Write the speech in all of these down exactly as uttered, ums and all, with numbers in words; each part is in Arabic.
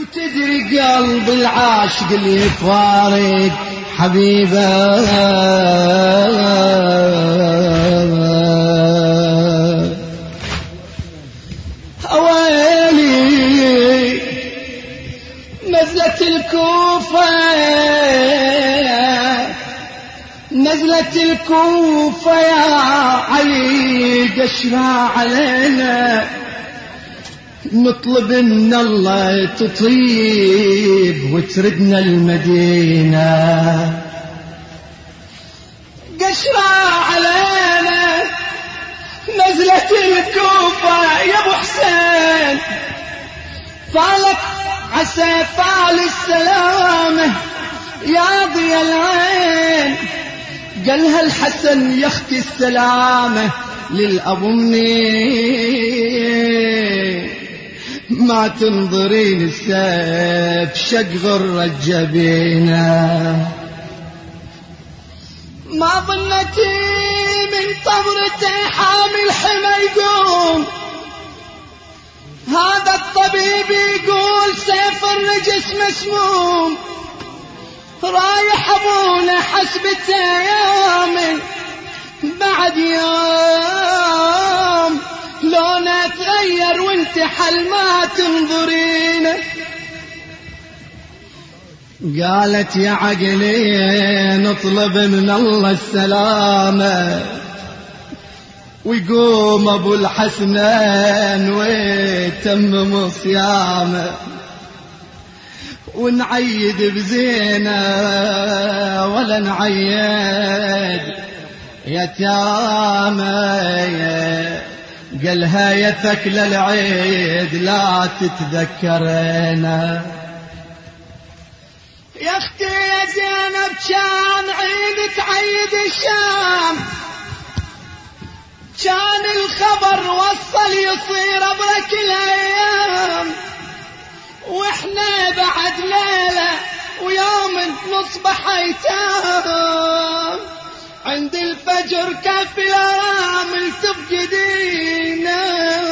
تدري قلب العاشق اللي يفارق حبيبه أويلي نزلت الكوفة نزلت الكوفة يا علي قشرة علينا نطلب من الله تطيب وتردنا المدينة قشرة علينا نزلت الكوفة يا ابو حسين فالك عسى فال السلامة يا ضي العين قالها الحسن يا اختي السلامة للأبو مني ما تنظرين السيف شق غرة جبينه ما ظنتي من طبرته حامل حما يقوم هذا الطبيب يقول سيف الرجس مسموم رايح ابونا حسبته يوم بعد يوم لونه تغير وانت حل ما تنظرينه قالت يا عقلي نطلب من الله السلامة ويقوم ابو الحسنين ويتمم صيامه ونعيد بزينة ولا نعيد يتامى قالها يا ثكل العيد لا تتذكرنا يا اختي يا زينب كان عيد تعيد الشام كان الخبر وصل يصير برك الايام واحنا بعد ليله ويوم نصبح ايتام عند الفجر كف الامل تفقدينا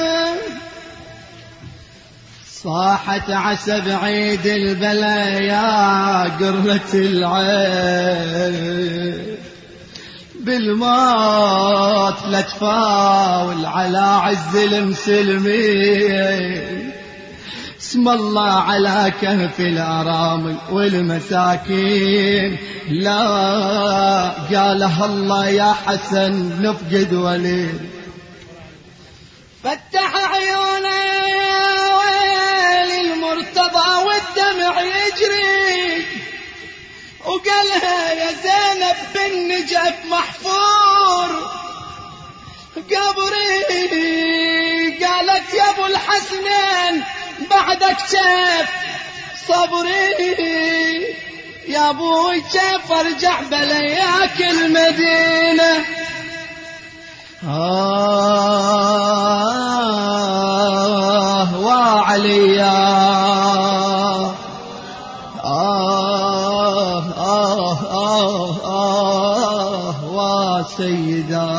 صاحت عسى بعيد البلايا قرة العين بالموت لا تفاول على عز المسلمين اسم الله على كهف الأرامل والمساكين لا قالها الله يا حسن نفقد ولي فتح عيونه يا ويل المرتضى والدمع يجري وقالها يا زينب بالنجف محفور قبري قالت يا ابو الحسنين بعدك شاف صبري يا ابوي شاف ارجع بلياك المدينة آه وعليا آه آه آه آه وسيدا